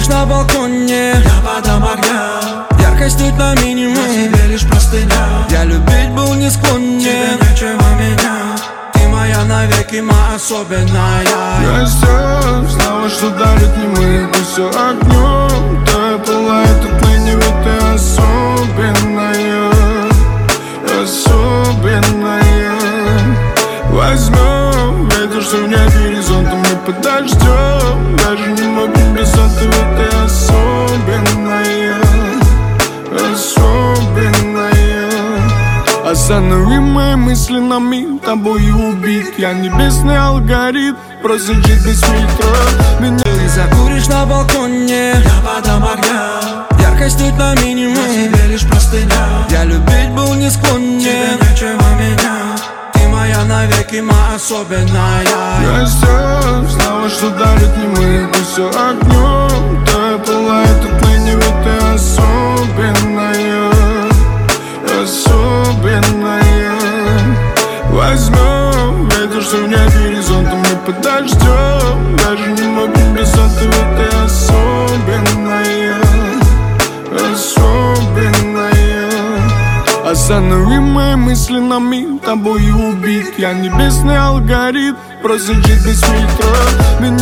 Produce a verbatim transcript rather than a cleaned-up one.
куришь на балконе, я подам огня. яркость тут на минимум, на тебе лишь простыня. я любить был не склонен, тебе нечего менять. ты моя навеки, моя особенная. Я здесь, знала, что дарит не мы, ты все огнем. Да пылает отныне, ведь ты особенная, особенная. Возьмем ветер, что в небе горизонтом мы подождем. Даже не могу без этого, ведь ты особенная, особенная. Останови мои мысли на миг, тобой убит. Я небесный алгоритм, просто жить без фильтра. Меня Ты закуришь на балконе, я подам огня. яркость тут на минимум, на тебе лишь простыня. я любить был не склонен, тебе нечего менять. ты моя навеки, моя особенная. я здесь, знала, что дарит не мы, ты все огнем. Да пылает отныне, ведь ты особенная, особенная. Возьмем ветер, что в небе горизонтом мы подождем. Даже не могу без этого, ты особенная, особенная. Останови мои мысли на миг, тобой убит. Я небесный алгоритм, просто жить без фильтра. Меня